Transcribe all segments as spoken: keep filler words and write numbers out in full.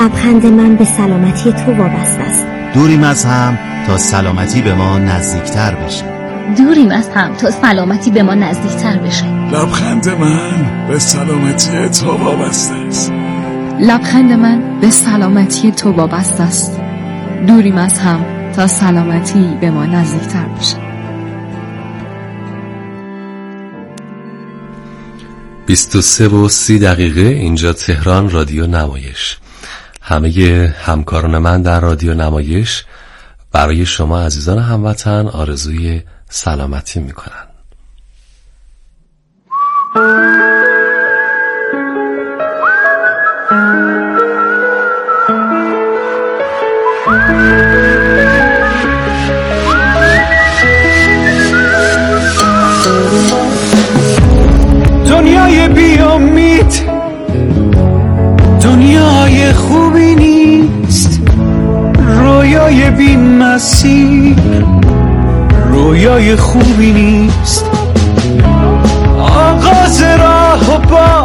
لبخند من به سلامتی تو وابسته است. دوریم از هم تا سلامتی به ما نزدیکتر بشه. دوریم از هم تا سلامتی به ما نزدیکتر بشه. لبخند من به سلامتی تو وابسته است. لبخند من به سلامتی تو وابسته است. دوریم از هم تا سلامتی به ما نزدیکتر بشه. بیست و سه و سی دقیقه اینجا تهران رادیو نمایش. همه همکاران من در رادیو نمایش برای شما عزیزان هموطن آرزوی سلامتی میکنن. دنیای بیامید دنیای خوبی نیست، رویای بی مسیر رویای خوبی نیست. آغاز راه و با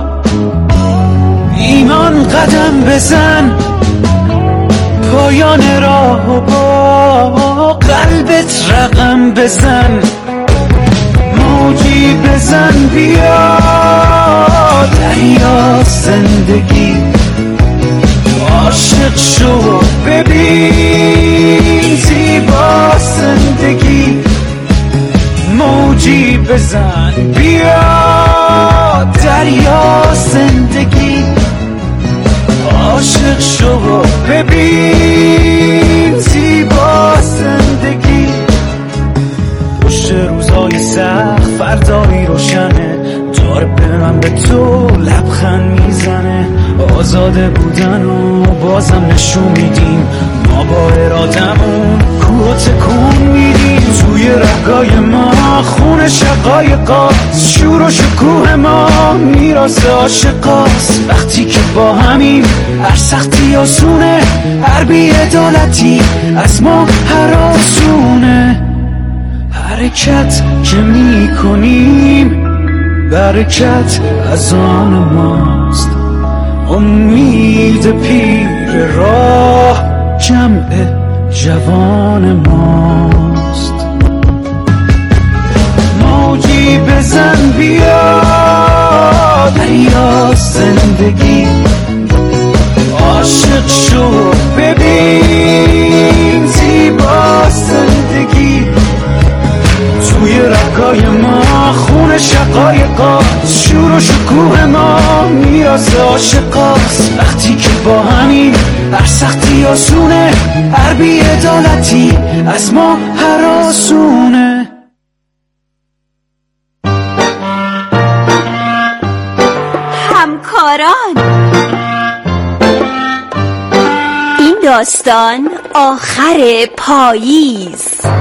ایمان قدم بزن، پایان راه و با قلبت رقم بزن. موجی بزن بیا دریا زندگی، عاشق شو ببین زیبا زندگی. موجی بزن بیا دریا زندگی، عاشق شو ببین زیبا زندگی. پشت روزای سخت فردایی روشنه، داره به من به تو لبخند میزنه. آزاده بودن و بازم نشون میدیم، ما با ارادمون کوه تکون میدیم. توی رگای ما خون شقایقاست، شور و شکوه ما میراث عاشقاست. وقتی که با همیم هر سختی آسونه، هر بی‌عدالتی از ما هراسونه. حرکت که میکنیم برکت از آن ماست، امید پیر راه جمع جوان ماست. موجی بزن بیا دریا زندگی، عاشق شو ببین زیبا زندگی. توی رگای ما خون شقایقاست، شور و شکوه ما میراث عاشقاست. وقتی که با همین هر سختی آسونه، هر بی‌عدالتی از ما هراسونه. همکاران، این داستان آخر پاییز.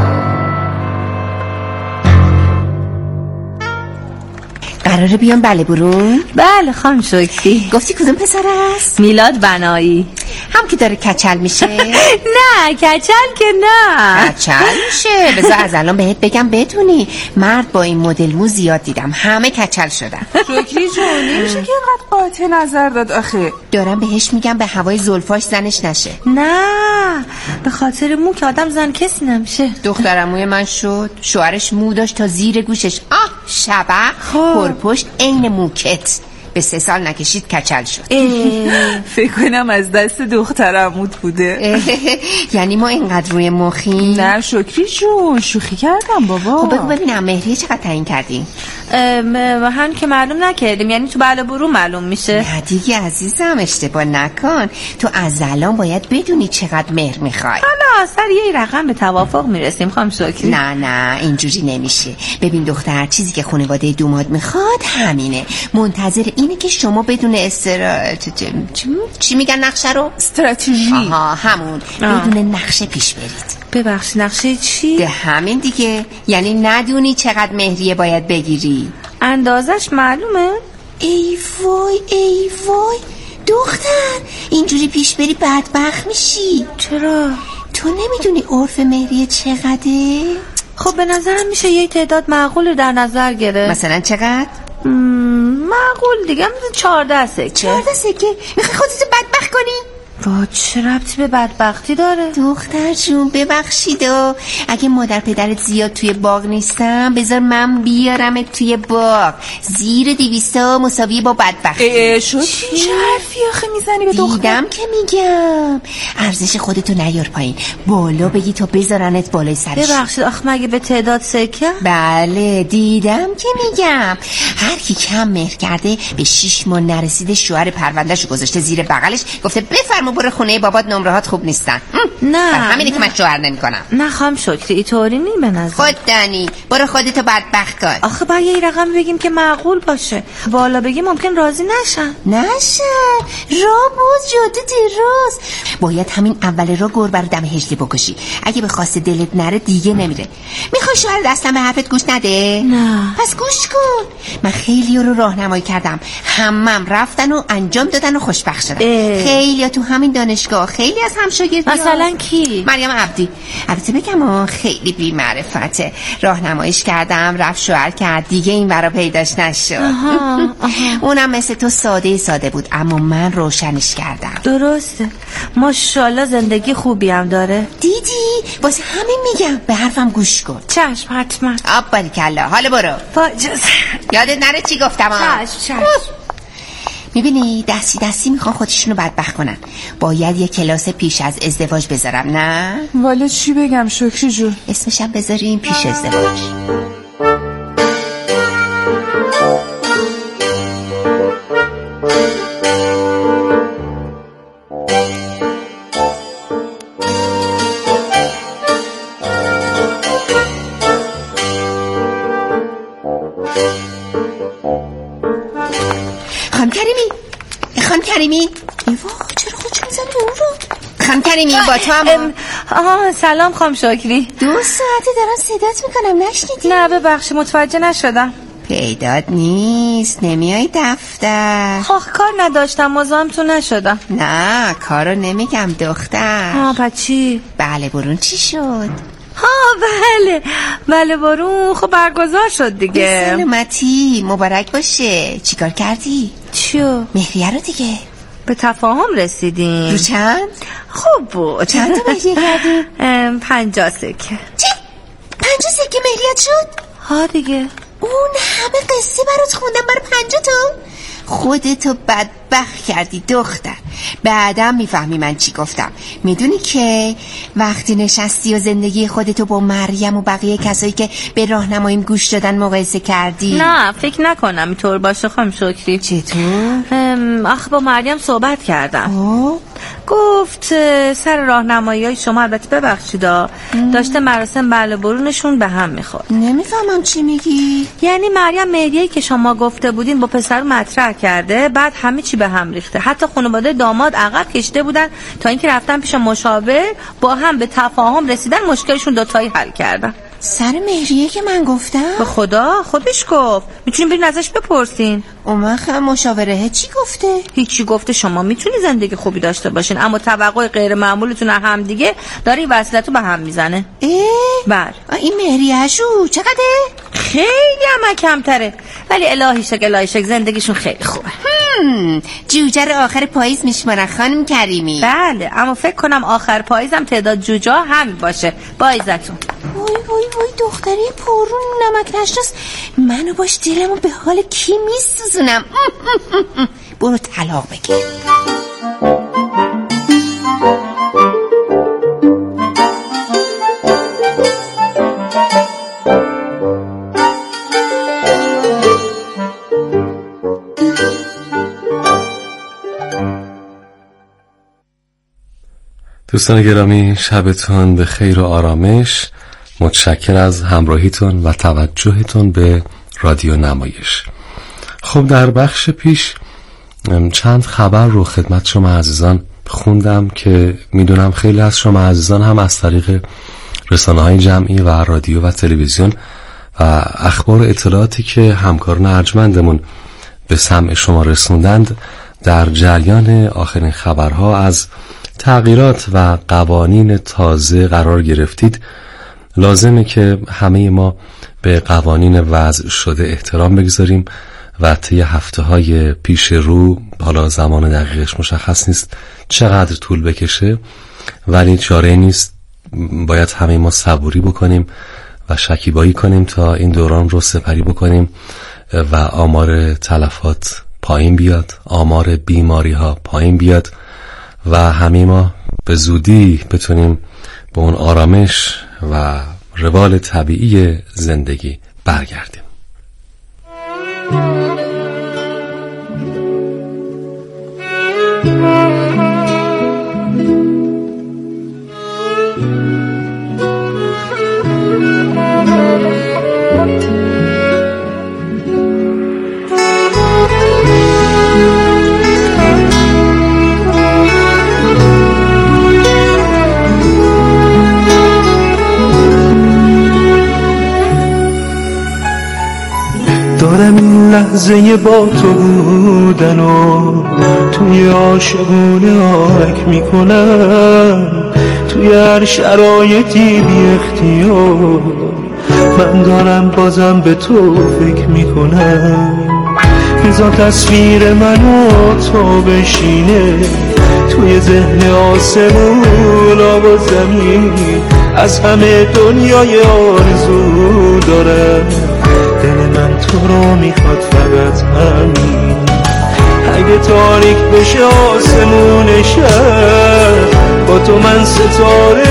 قراره بیان بله برون؟ بله خانم شکری. گفتی کدوم پسر است؟ میلاد بنایی. هم که داره کچل میشه؟ نه کچل که نه. کچل میشه. بذار از الان بهت بگم بدونی مرد با این مدل مو زیاد دیدم، همه کچل شدن. شکری جون نمیشه که اینقدر قاطع نظر داد آخه. دارم بهش میگم به هوای زلفاش زنش نشه. نه به خاطر مو که آدم زن کسی نمیشه. دخترم موی من شد، شوهرش مو داشت تا زیر گوشش. آه شبه پرپشت عین موکت. به سه سال نکشید کچل شد. فکر کنم از دست دخترموت بوده. یعنی ما اینقدر روی مخیم؟ نه شکری جون شوخی کردم بابا. خب بگو ببینم مهریه چقدر تعیین کردیم؟ هم که معلوم نکردیم، یعنی تو بله برو معلوم میشه. نه دیگه عزیزم اشتباه نکن، تو از الان باید بدونی چقدر مهر میخوای. حالا سر یه رقم به توافق میرسیم خانم شکری. نه نه اینجوری نمیشه. ببین دختر چیزی که خانواده دوماد میخواد همینه، منتظر اینه که شما بدون استرا چی میگن نقشه رو؟ استراتژی. آها همون آه. بدون نقشه پیش برید. ببخش نقشه چی؟ ده همین دیگه، یعنی ندونی چقدر مهریه باید بگیری. اندازش معلومه؟ ای وای ای وای دختر اینجوری پیش بری بدبخت میشی. چرا؟ تو نمیدونی عرف مهریه چقدره؟ خب به نظرم میشه یه تعداد معقول در نظر گرفت. مثلا چقدر؟ معقول دیگه مثلا چهارده سکه. چهارده سکه؟ میخوای خودتو بدبخت کنی؟ با چه ربطی به بدبختی داره؟ دختر جون ببخشید و اگه مادر پدرت زیاد توی باغ نیستم بذار من بیارمت توی باغ. زیر دیویستا مساویه با بدبختی. شد چه حرفی آخه میزنی به دختر؟ دیدم که میگم ارزش خودتو نیار پایین، بالا بگی تا بذارنت بالای سرش. ببخشید آخه مگه به تعداد سکه؟ بله دیدم که میگم هر کی کم مهر کرده به شیش ماه نرسیده شوهر پروندهشو گذاشته زیر بغلش گفته بفرما برو خونه بابات نمرهات خوب نیستن. نه همینه که من شوهر نمیکنم. نه خام شکری اینطوری نی به نظر. خود دانی برو خودتو بدبخت کن. آخه باید یه رقم بگیم که معقول باشه، بالا بگیم ممکن راضی نشن. نشن را باز جاده دیروز باید همین اول را گربه رو دم هجله بکشی. اگه به خواست دلت نره دیگه نمیره. میخوای شوهر دستم به حرفت گوش نده؟ نه پس گوش کن. من خیلی رو راهنمایی کردم، همم رفتن و انجام دادن و خوشبخت شدن. خیلی تو همین دانشگاه، خیلی از همشاگردی. مثلا کی؟ مریم عبدی. البته بگم خیلی بی معرفته، راهنماییش کردم رفت شوهر کرد دیگه این ورا پیداش نشد. آها، آها. اونم مثل تو ساده ساده بود اما من روشنش کردم. درسته ماشاءالله زندگی خوبی هم داره. دیدی واسه همین میگم به حرفم گوش کن. چشم حتما. آب باریکلا حالا برو. باجز. یادت نره چی گفتم. چشم چشم. میبینی دستی دستی میخوان خودشونو بدبخت کنن. باید یه کلاس پیش از ازدواج بذارم. نه والا چی بگم شکری جون؟ اسمشم بذاریم پیش ازدواج. خانم کریمی خانم کریمی ایوا چرا خودشو میزنی به اون رو؟ خانم کریمی با تو هم. آها سلام خانم شکری. دو ساعته دارم صدات میکنم نشنیدی؟ نه ببخشید متوجه نشدم. پیدات نیست نمیای دفتر؟ آخ کار نداشتم مزاحمتون نشدم. نه کارو نمیگم دختر. ها پس چی؟ بله برون چی شد؟ ها بله بله برون خب برگزار شد دیگه. سلامتی مبارک باشه. چیکار کردی؟ چیو؟ مهریه رو دیگه. به تفاهم رسیدیم. رو چند؟ خوب بود. چند تا مهریه کردی؟ پنجاه سکه. چی؟ پنجاه سکه مهریت شد؟ ها دیگه. اون همه قصه برات خوندم برای پنجاه تا؟ خودتو بدبخت کردی دختر. بعدم میفهمی من چی گفتم. میدونی که وقتی نشستی و زندگی خودتو با مریم و بقیه کسایی که به راهنماییم گوش دادن مقایسه کردی؟ نه فکر نکنم اینطور باشه خانم شکری. چطور؟ آخه با مریم صحبت کردم. اوه؟ گفت سر راهنمایی های شما البته ببخشیدا داشته مراسم بله برونشون به هم میخورد. نمیفهمم چی میگی؟ یعنی مریم مهریه‌ای که شما گفته بودین با پسر مطرح کرده بعد همه چی به هم ریخته. حتی خانواده داماد عقب کشیده بودن تا اینکه رفتن پیش مشاور با هم به تفاهم رسیدن مشکلشون دوتایی حل کردن. سر مهریه که من گفتم؟ به خدا خودش گفت. میتونین برین ازش بپرسین. اون وقت مشاوره چی گفته؟ هیچی گفته شما میتونی زندگی خوبی داشته باشین اما توقع غیر معمولتون هم دیگه داره این وصلتو به هم میزنه. اه؟ بله. این مهریه‌شو چقدره؟ خیلی هم کمتره ولی الهی شک الهی شک زندگیشون خیلی خوبه. هم. جوجه رو آخر پاییز میشمارن خانم کریمی. بله اما فکر کنم آخر پاییزم تعداد جوجه همین باشه. با عزتون. وای وای وای دختری پرون نمک نشناس منو باش دلمو به حال کی میسوزونم. برو طلاق بگیر. دوستان گرامی شبتون به خیر و آرامش. متشکر از همراهیتون و توجهتون به رادیو نمایش. خب در بخش پیش چند خبر رو خدمت شما عزیزان خوندم که میدونم خیلی از شما عزیزان هم از طریق رسانه‌های جمعی و رادیو و تلویزیون و اخبار و اطلاعاتی که همکاران ارجمندمون به سمع شما رسوندند در جریان آخرین خبرها از تغییرات و قوانین تازه قرار گرفتید. لازمه که همه ما به قوانین وضع شده احترام بگذاریم و طی هفته های پیش رو، حالا زمان دقیقش مشخص نیست چقدر طول بکشه، ولی چاره نیست، باید همه ما صبوری بکنیم و شکیبایی کنیم تا این دوران رو سپری بکنیم و آمار تلفات پایین بیاد، آمار بیماری ها پایین بیاد و همه ما به زودی بتونیم به اون آرامش و روال طبیعی زندگی برگردیم. دارم این لحظه با تو بودن و توی عاشقونه آرک میکنم، توی هر شرایطی بی اختیار من دارم بازم به تو فکر میکنم. بذار تصویر من و تو بشینه توی ذهن آسمون آب و زمین، از همه دنیای آرزو دارم، دل من تو رو میخواد فقط همین. اگه تاریک بشه آسمون شب با تو من ستاره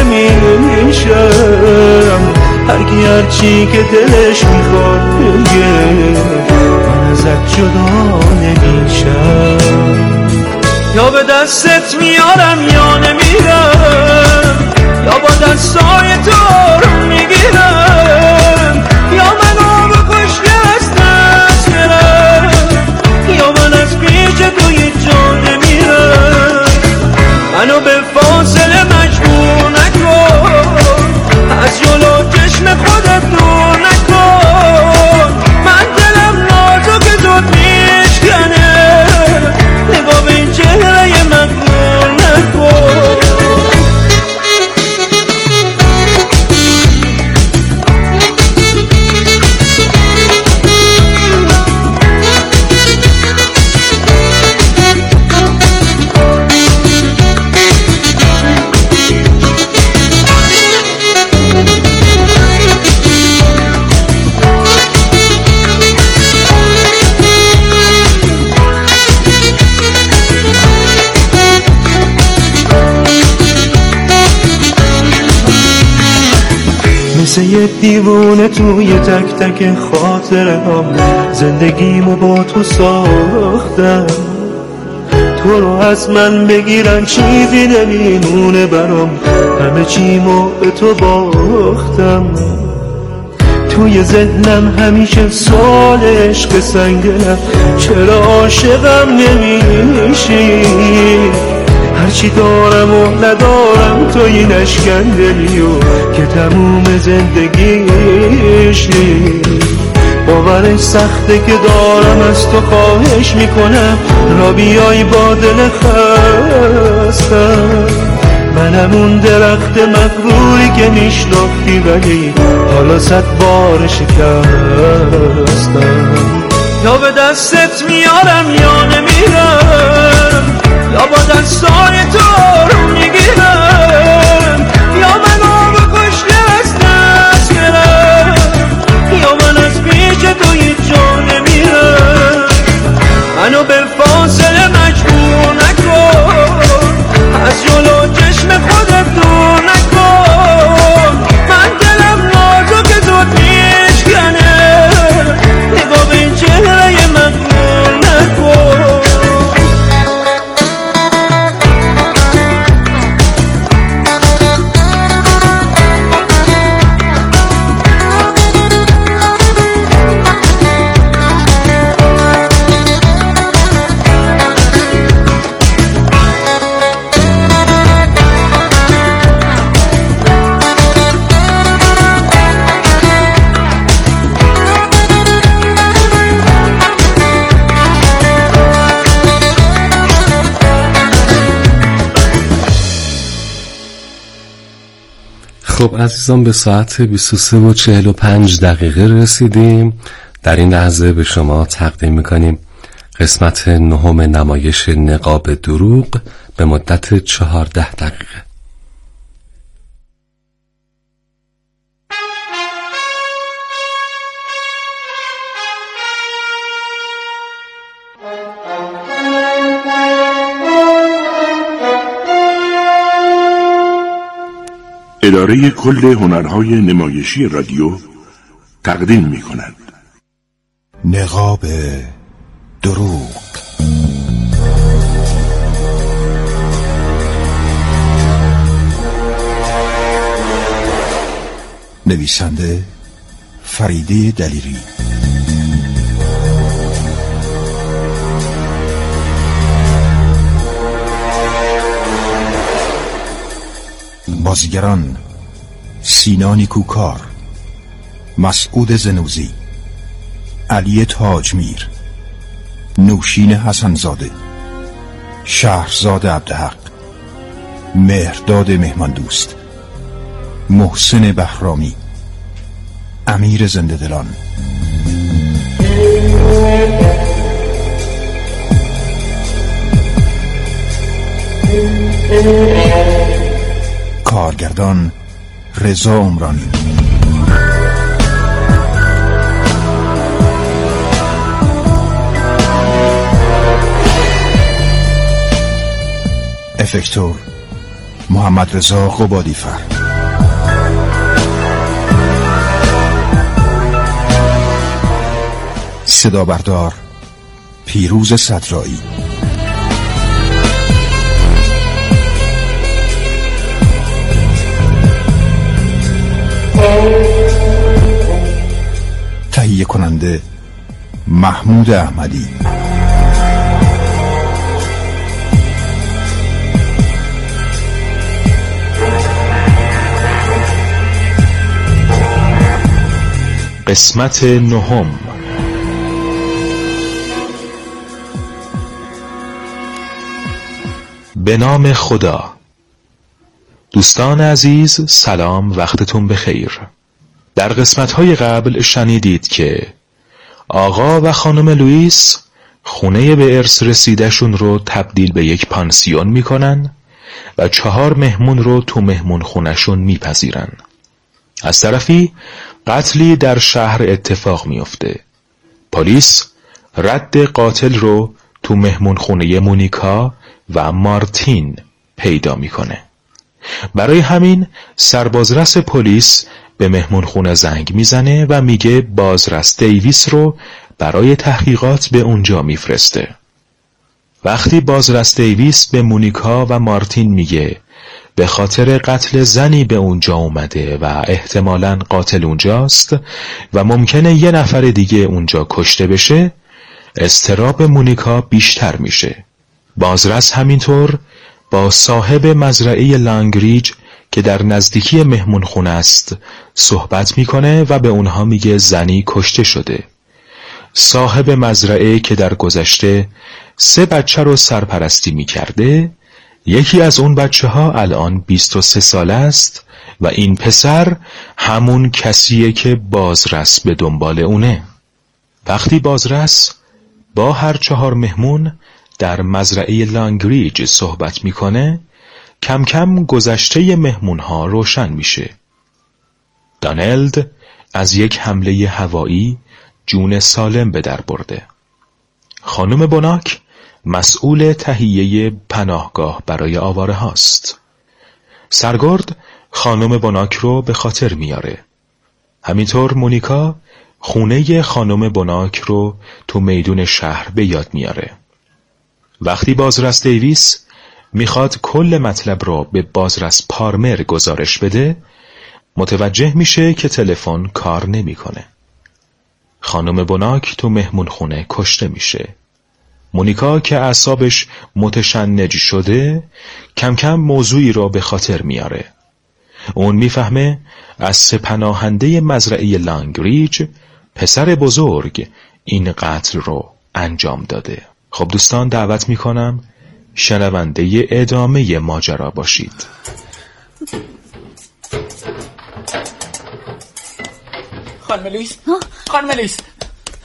میشم، هرکی هرچی که دلش میخواد بگه من ازت جدا نمیشم. یا به دستت میارم یا نمیرم، یا با دستای تو رو میگیرم، یا منو به خشکی از دست برم، یا من از پیش تو یه جا نمیرم. منو به فاصله مجبور نکن، از جلو چشم خودت دور نکن، من دلم نازک زود میشکنه، نگاه به این چهره مغرور نکن. مثل یه دیوونه توی تک تک خاطره ها زندگیمو با تو ساختم، تو رو از من بگیرن چیزی نمیمونه برام، همه چیمو به تو باختم. توی ذهنم همیشه سوال عشق سنگینم، چرا عاشقم نمیشی؟ هرچی دارم و ندارم توی نشکندلیو که تموم زندگیش نیست. باورش سخته که دارم از تو خواهش میکنم را بیای با دل خستم. منم اون درخت مغروری که میشناختی ولی حالا صد بار شکستم. یا به دستت میارم یا نمیرم، یا با دستای تو رو میگیرم، یا منو به خشکی از دست برم، یا من از پیش تو هیچ جا نمیرم. منو به فاصله مجبور نکن، از جلو چشم خودت دور نکن، من دلم نازک زود میشکنه، نگاه به این چهره مغرور نکن. خب عزیزان، به ساعت بیست و سه و چهل و پنج دقیقه رسیدیم. در این لحظه به شما تقدیم میکنیم قسمت نهم نمایش نقاب دروغ به مدت چهارده دقیقه. اداره کل هنرهای نمایشی رادیو تقدیم می کند نقاب دروغ. نویسنده فریده دلیری، بازیگران سینا نیکوکار، مسعود زنوزی، علی تاجمیر، نوشین حسنزاده، شهرزاد عبدحق، مهرداد مهماندوست، محسن بهرامی، امیر زنده دلان. کارگردان رضا عمرانی. افکتور محمد رضا قبادیفر. صدا بردار پیروز صدرایی. تهیه کننده محمود احمدی. قسمت نهم. به نام خدا. دوستان عزیز سلام، وقتتون بخیر. در قسمت‌های قبل شنیدید که آقا و خانم لوئیس خونه به ارث رسیدشون رو تبدیل به یک پانسیون میکنن و چهار مهمون رو تو مهمون خونشون میپذیرن. از طرفی قتلی در شهر اتفاق میفته. پلیس رد قاتل رو تو مهمون خونه مونیکا و مارتین پیدا میکنه. برای همین سربازرس پلیس به مهمون خونه زنگ میزنه و میگه بازرس دیویس رو برای تحقیقات به اونجا میفرسته. وقتی بازرس دیویس به مونیکا و مارتین میگه به خاطر قتل زنی به اونجا اومده و احتمالاً قاتل اونجاست و ممکنه یه نفر دیگه اونجا کشته بشه، اضطراب مونیکا بیشتر میشه. بازرس همینطور با صاحب مزرعه لانگریج که در نزدیکی مهمون خونه است صحبت میکنه و به اونها میگه زنی کشته شده. صاحب مزرعه که در گذشته سه بچه رو سرپرستی میکرده، یکی از اون بچه ها الان بیست و سه ساله است و این پسر همون کسیه که بازرس به دنبال اونه. وقتی بازرس با هر چهار مهمون در مزرعه لانگریج صحبت میکنه، کم کم گذشته مهمون ها روشن میشه. دانلد از یک حمله هوایی جون سالم به در برده. خانم بوناک مسئول تهیه پناهگاه برای آواره هاست. سرگرد خانم بوناک رو به خاطر میاره. همینطور مونیکا خونه خانم بوناک رو تو میدون شهر به یاد میاره. وقتی بازرس دیویس میخواد کل مطلب رو به بازرس پارمر گزارش بده، متوجه میشه که تلفن کار نمیکنه. خانم بوناک تو مهمون خونه کشته میشه. مونیکا که اعصابش متشنج شده کم کم موضوعی را به خاطر میاره. اون میفهمه از سه پناهنده مزرعه لانگریج پسر بزرگ این قتل رو انجام داده. خب دوستان دعوت میکنم شنونده ادامه ماجرا باشید. خانم لوئیس، خانم لوئیس،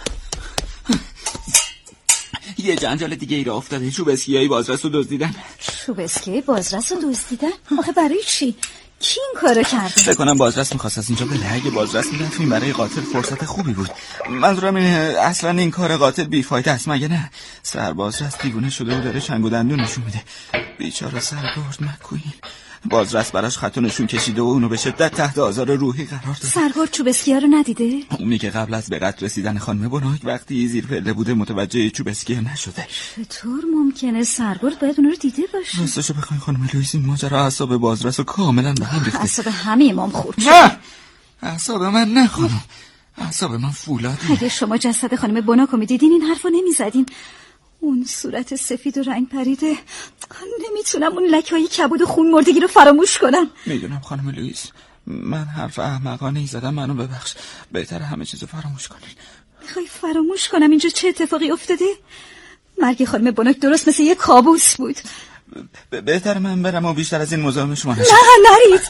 یه جنجال دیگه ای را افتاده. چوب اسکیایی بازرس رو دزدیدن. چوب اسکی بازرس رو دزدیدن؟ آخه برای چی؟ کی این کارو کرده؟ فکر کنم بازرس می‌خواست از اینجا بره. اگه بازرس می‌رفت برای قاتل فرصت خوبی بود. منظورم اینه اصلا این کار قاتل بی‌فایده است مگه نه؟ سربازرس دیوونه شده و داره چنگ و دندون نشون میده. بیچاره سرباز مکوین. بازرس براش خط و نشون کشیده و اونو به شدت تحت آزار روحی قرار داده. سرباز چوب اسکی‌ها رو ندیده؟ اونی که قبل از به قتل رسیدن خانم بناک وقتی زیر پله بوده متوجه چوب اسکی‌ها نشده. چطور ممکنه؟ سرباز باید اون رو دیده باشه. راستشو بخواین خانم لوئیس این ماجرا اعصاب بازرس رو کاملا به هم ریخته. اعصاب همه امام خورد شد. نه اعصاب من نه خانم، اعصاب من فولاده. اگه شما جسد خانم بناک رو میدیدین این حرفو نمیزدین. اون صورت سفید و رنگ پریده، نمیتونم اون لکه‌های کبود و خون مردگی رو فراموش کنم. میدونم خانم لوئیس، من حرف احمقانه ای زدم، منو ببخش. بهتره همه چیزو فراموش کنین. میخوای فراموش کنم اینجا چه اتفاقی افتاده؟ مرگ خانم بناک درست مثل یه کابوس بود. ب- بهتر من برم و بیشتر از این مزاحم شما نشم. نه نرید.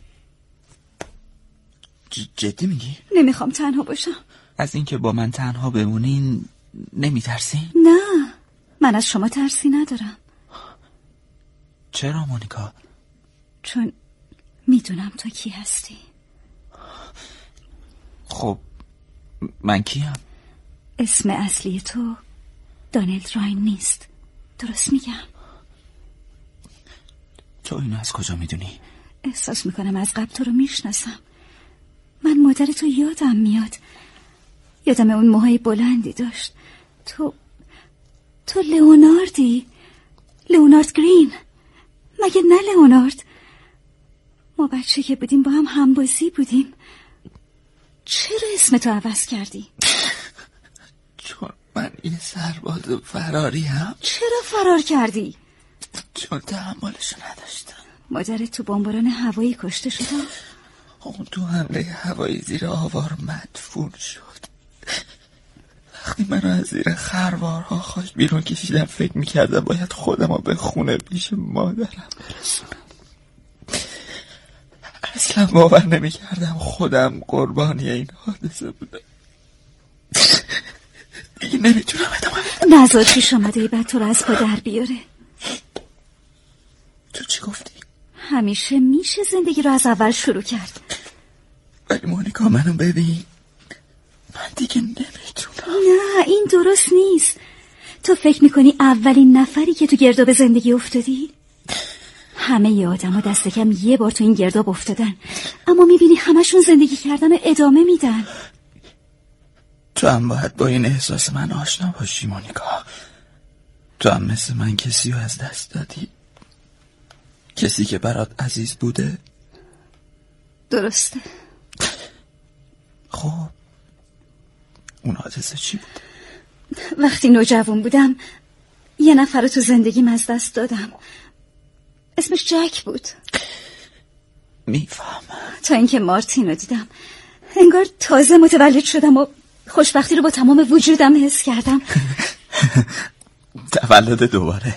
ج- جدی میگی؟ نمیخوام تنها باشم. از اینکه با من تنها بمونین نمیترسین؟ نه، من از شما ترسی ندارم. چرا مونیکا؟ چون میدونم تو کی هستی. خب من کیم؟ اسم اصلی تو دانلد راین نیست، درست میگم؟ تو اینو از کجا میدونی؟ احساس میکنم از قبل تو رو میشناسم. من مادر تو یادم میاد. یادم اون موهای بلندی داشت. تو تو لئوناردی، لئونارد گرین. مگه نه لئونارد؟ ما بچه که بودیم با هم همبازی بودیم. چرا اسم تو عوض کردی؟ چون من یه سرباز فراری هم. چرا فرار کردی؟ چون تحملشو نداشتم. مادرت تو بمباران هوایی کشته شد؟ اون تو حمله هوایی زیر آوار مدفون شد. وقتی منو از زیر خروارها خاک بیرون کشیدم فکر میکردم باید خودم رو به خونه پیش مادرم برسونم. اصلا باور نمیکردم خودم قربانی این حادثه بودم. دیگه نمیتونم ادامه بدم. نذار پیش آمده ای بعد تو رو از پا در بیاره. تو چی گفتی؟ همیشه میشه زندگی رو از اول شروع کرد. ولی مونیکا منو ببین، من دیگه نمیتونم. نه این درست نیست. تو فکر میکنی اولین نفری که تو گرداب زندگی افتادی؟ همه ی آدم ها دست کم یه بار تو این گرداب افتادن، اما میبینی همشون زندگی کردن و ادامه میدن. تو هم باید با این احساس من آشنا باشی مونیکا. تو هم مثل من کسی رو از دست دادی، کسی که برات عزیز بوده. درسته. خب اون حادثه چی بود؟ وقتی نوجوان بودم یه نفر رو تو زندگیم از دست دادم. اسمش جک بود. میفهمم. تا اینکه مارتین رو دیدم انگار تازه متولد شدم و خوشبختی رو با تمام وجودم حس کردم. تولد دوباره.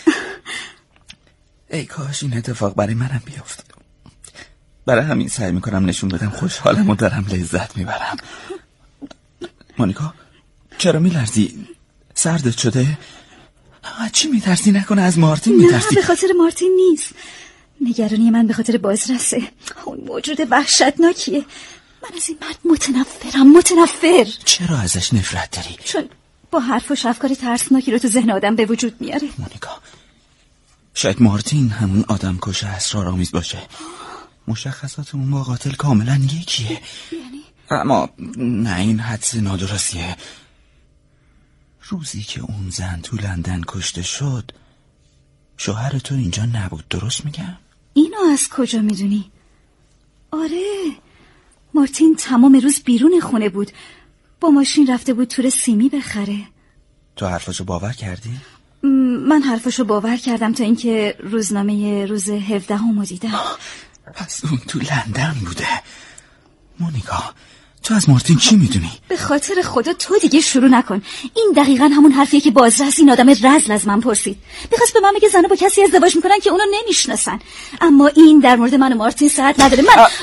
ای کاش این اتفاق برای منم بیفته. برای همین سعی میکنم نشون بدم خوشحالم و دارم لذت میبرم. مونیکا چرا میلرزی؟ سردت شده؟ چی میترسی؟ نکنه از مارتین میترسی؟ نه به خاطر مارتین نیست. نگرانی من به خاطر بازرسه. اون موجود وحشتناکیه. من از این مرد متنفرم. متنفر. چرا ازش نفرت داری؟ چون با حرف و افکار ترسناکی رو تو ذهن آدم به وجود میاره. مونیکا شاید مارتین همون آدم کش اسرارآمیز باشه. مشخصات اون با قاتل کاملا یکیه. یعنی؟ اما نه این حدس نادرستیه. روزی که اون زن تو لندن کشته شد شوهر تو اینجا نبود، درست میگم؟ اینو از کجا میدونی؟ آره مارتین تمام روز بیرون خونه بود. با ماشین رفته بود تور سیمی بخره. تو حرفاشو باور کردی؟ من حرفاشو باور کردم تا اینکه روزنامه روز هفدهم دیدم. پس اون تو لندن بوده. مونیکا تو از مارتین چی میدونی؟ به خاطر خدا تو دیگه شروع نکن. این دقیقاً همون حرفیه که بازرس این آدم رذل از من پرسید. میخواست به من بگه زنها با کسی ازدواج میکنن که اونو نمیشناسن. اما این در مورد من و مارتین صحت نداره. من آ...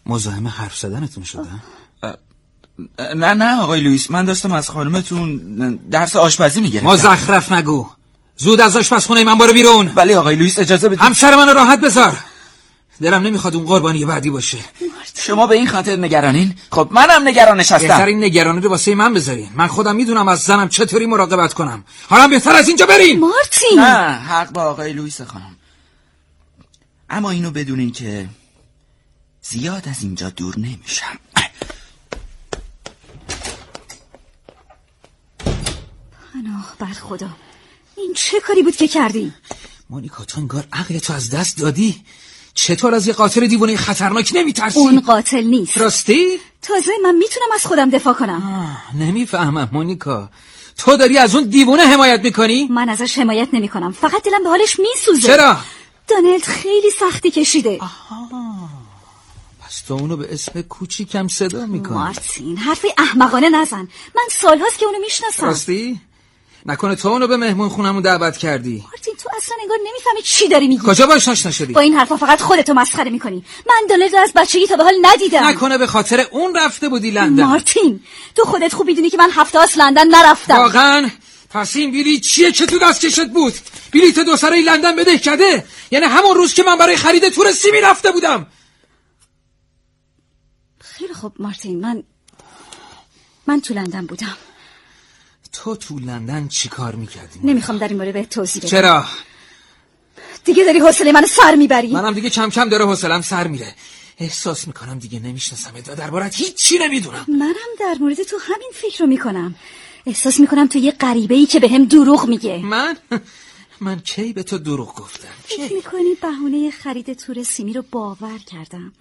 مزاحم حرف زدنتون شدم؟ نه نه آقای لوئیس، من داشتم از خانمتون درس آشپزی میگرفتم. مزخرف نگو. زود از آشپزخونه من برو بیرون. بله آقای لوئیس اجازه بدید. همسر منو راحت بذار. دلم نمیخواد اون قربانی بعدی باشه. شما به این خاطر نگرانین؟ خب منم نگرانش هستم. بهتر این نگرانی رو واسه من بذارین. من خودم میدونم از زنم چطوری مراقبت کنم. حالا بهتر از اینجا برین. مارتین. نه حق با آقای لوئیس خانم. اما اینو بدونین که زیاد از اینجا دور نمیشم. پناه بر خدا، این چه کاری بود که کردی؟ مونیکا تو انگار عقل تو از دست دادی. چطور از یه قاتل دیوانه خطرناک نمیترسی؟ اون قاتل نیست. راستی؟ تازه من میتونم از خودم دفاع کنم. نمیفهمم مونیکا، تو داری از اون دیوانه حمایت میکنی؟ من ازش حمایت نمیکنم، فقط دلم به حالش میسوزه. چرا؟ دانلد خیلی سختی کشیده. آها، پس تو اونو به اسم کوچیکم صدا میکنی. مارتین حرفی احمقانه نزن، من سالهاست که اونو میشناسم. راستی؟ نکنه تو اونو به مهمون خونمون دعوت کردی؟ مارتین تو اصلا انگار نمیفهمی چی داری میگی. کجا باش آشنا شدی؟ با این حرفا فقط خودتو مسخره میکنی. من دانلد رو از بچگی تا به حال ندیدم. نکنه به خاطر اون رفته بودی لندن؟ مارتین تو خودت خوب میدونی که من هفته هاست لندن نرفتم. واقعا؟ پس این بلیط چیه که تو دست کشت بود؟ بلیط دو سره لندن بده کرده؟ یعنی همون روز که من برای خرید تور سیمی رفته بودم. خیلی خوب مارتین، من من تو لندن بودم. تو تو لندن چی کار میکردی؟ نمیخوام در این مورد بهت توضیح بدم. چرا؟ دیگه داری حوصله منو سر میبری. منم دیگه کم کم داره حوصله‌ام سر میره. احساس میکنم دیگه نمیشناسمت و دربارت هیچی نمیدونم. منم در مورد تو همین فکر رو میکنم. احساس میکنم تو یه غریبه‌ای که بهم دروغ میگه. من من کی به تو دروغ گفتم؟ فکر میکنی بهونه خرید تور سیمی رو باور کردم؟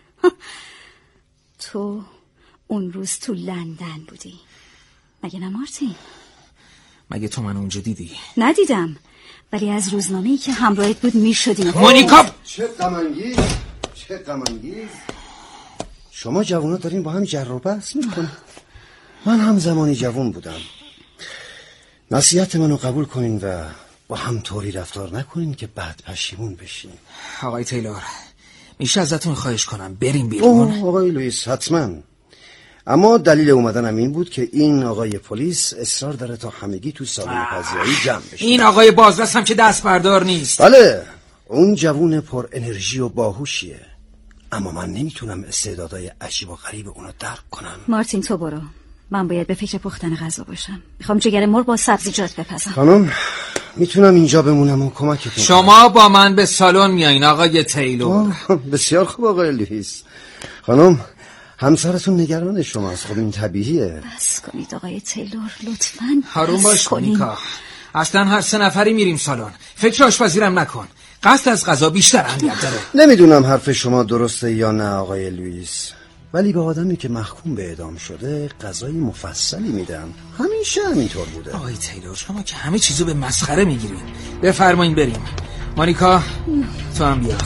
تو اون روز تو لندن بودی مگه نه مارتین؟ مگه تو من اونجا دیدی؟ ندیدم، ولی از روزنامه‌ای که همراهت بود میشدی. مونیکا چه غم‌انگیز، چه غم‌انگیز. شما جوونا دارین با هم جر و بحث میکنین. من هم زمانی جوون بودم. نصیحت منو قبول کنین و با هم طوری رفتار نکنین که بعد پشیمون بشین. آقای تیلور میشه ازتون خواهش کنم بریم بیرون؟ اوه آقای لوئیس حتما. اما دلیل اومدنم این بود که این آقای پلیس اصرار داره تا همگی تو سالن پذیرایی جمع بشین. این آقای بازرس هم که دست بردار نیست. بله اون جوون پر انرژی و باهوشیه، اما من نمیتونم استعدادهای عجیب و غریب اونو درک کنم. مارتین تو برو، من باید به فکر پختن غذا باشم. میخوام جگر مرغ با سبزیجات بپزم. خانم میتونم اینجا بمونم و کمکتون کنم. شما با من به سالن میایین آقای تیلور. بسیار خوب آقای لوئیس. خانم همسرتون نگران شماست، خب این طبیعیه. بس کنید آقای تیلور لطفاً. حروم باش مونیکا، اصلا هر سه نفری میریم سالن. فکر آشپزیرم نکن، قصد از غذا بیشتر اهمیت داره. نمیدونم حرف شما درسته یا نه آقای لوئیس، ولی به آدمی که محکوم به اعدام شده غذای مفصلی میدن. همیشه همینطور بوده. آقای تیلور شما که همه چیزو به مسخره میگیرین. بفرمایین بریم. مونیکا تو هم بیا.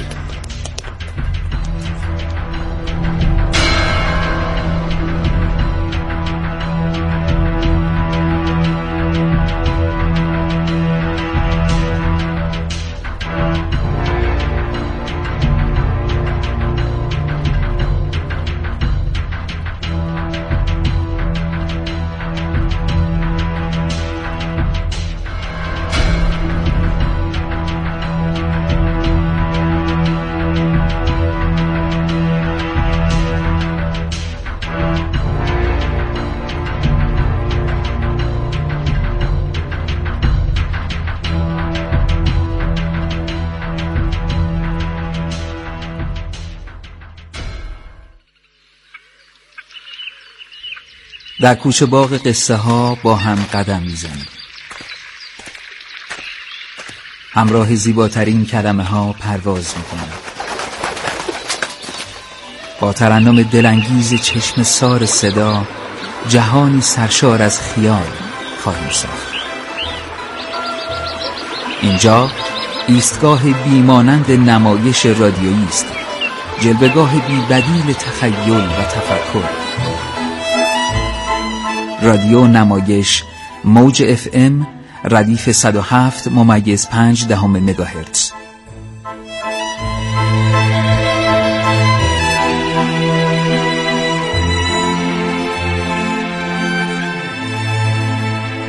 در کوچه باغ قصه ها با هم قدم میزنیم. همراه زیباترین کلمه ها پرواز میکنیم. با ترنم دلانگیز چشم سار صدا جهانی سرشار از خیال خواهیم ساخت. اینجا ایستگاه بیمانند نمایش رادیویی است، جلوه‌گاه بی بدیل تخیل و تفکر. رادیو نمایش موج اف ام ردیف صد و هفت ممیز پنج دهم مگاهرتز.